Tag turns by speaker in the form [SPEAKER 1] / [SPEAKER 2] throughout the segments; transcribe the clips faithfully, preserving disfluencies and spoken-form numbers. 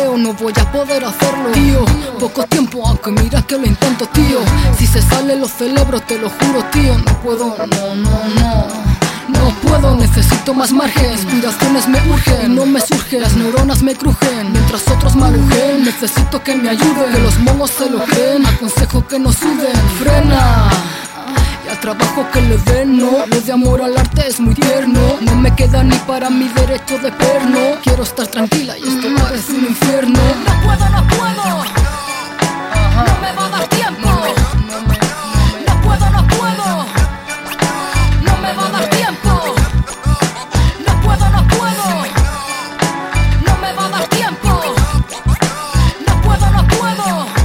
[SPEAKER 1] creo no voy a poder hacerlo, tío. Poco tiempo, aunque mira que lo intento, tío. Si se sale lo celebro, te lo juro, tío. No puedo, no, no, no. No puedo, necesito más margen. Inspiraciones me urgen, no me surgen. Las neuronas me crujen, mientras otros marujen. Necesito que me ayuden, que los monos se lo creen. Aconsejo que no suden, frena. Y al trabajo que le den, no. Lo de amor al arte es muy tierno. No me queda ni para mi derecho de perno. Quiero estar tranquila y esto parece un infierno.
[SPEAKER 2] No puedo, no puedo.
[SPEAKER 1] Ajá.
[SPEAKER 2] No me va a dar tiempo.
[SPEAKER 1] No, no me, no me.
[SPEAKER 2] No puedo, no puedo. No me va a dar tiempo. No puedo, no puedo. No me va a dar tiempo. No puedo, no puedo.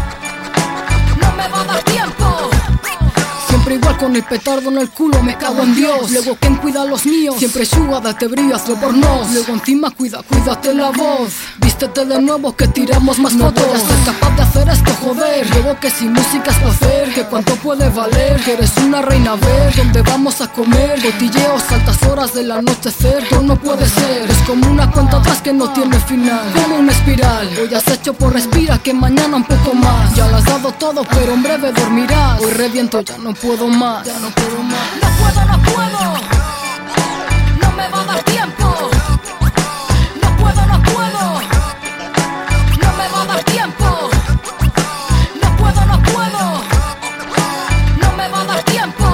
[SPEAKER 2] No me va a dar tiempo.
[SPEAKER 1] Siempre igual con el petardo en el culo, me cago en Dios. Luego ¿quién cuida a los míos? Siempre suga, date brillas, lo por nos. Luego encima cuida, cuídate la voz. Vístete de nuevo que tiramos más
[SPEAKER 2] No
[SPEAKER 1] fotos.
[SPEAKER 2] voy a
[SPEAKER 1] Ya ser capaz de hacer esto, joder. Luego que si música es placer, que cuánto puede valer. Que eres una reina, a ver dónde vamos a comer. Cotilleos, altas horas del anochecer. Todo no puede ser, es como una cuenta atrás que no tiene final. Como una espiral, hoy has hecho por respira, que mañana un poco más. Ya lo has dado todo, pero en breve dormirás. Hoy reviento, ya no puedo más. Ya no puedo más.
[SPEAKER 2] No puedo, no puedo. No me va a dar tiempo. No puedo, no puedo. No me va a dar tiempo. No puedo, no puedo. No me va a dar tiempo.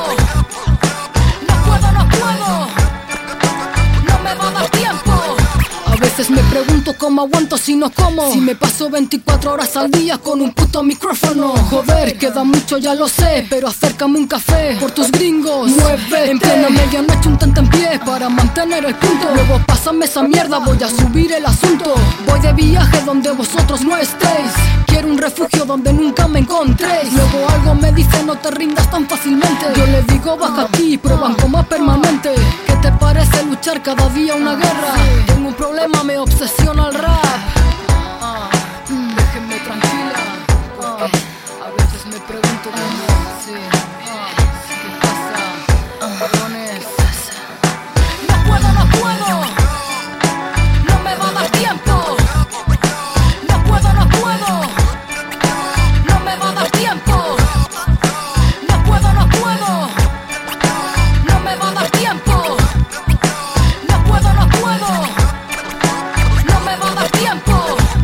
[SPEAKER 2] No puedo, no puedo. No me va a dar tiempo.
[SPEAKER 1] A veces me pregunto cómo aguanto si no como. Si me paso veinticuatro horas al día con un puto micrófono. Joder, queda mucho ya lo sé, pero acércame un café por tus gringos. Muévete. En plena medianoche un tente en pie para mantener el punto. Luego pásame esa mierda, voy a subir el asunto. Voy de viaje donde vosotros no estéis. Quiero un refugio donde nunca me encontréis. Luego algo me dice no te rindas tan fácilmente. Yo le digo baja aquí, prueban como permanente. ¿Qué te parece luchar cada día una guerra? Tengo un problema, me obsesiona el rap. Ah, mm, déjenme tranquila. Ah, a veces me pregunto cómo. Sí, ah, ¿qué pasa? Cabrones.
[SPEAKER 2] No puedo, no puedo. No me va a dar tiempo. No puedo, no puedo. No me va a dar tiempo. No puedo, no puedo. No me va a dar tiempo. No puedo, no puedo. No me va a dar tiempo.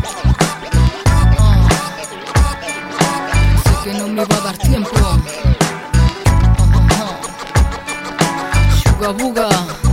[SPEAKER 1] Sé que no me va a dar tiempo. Suga buga.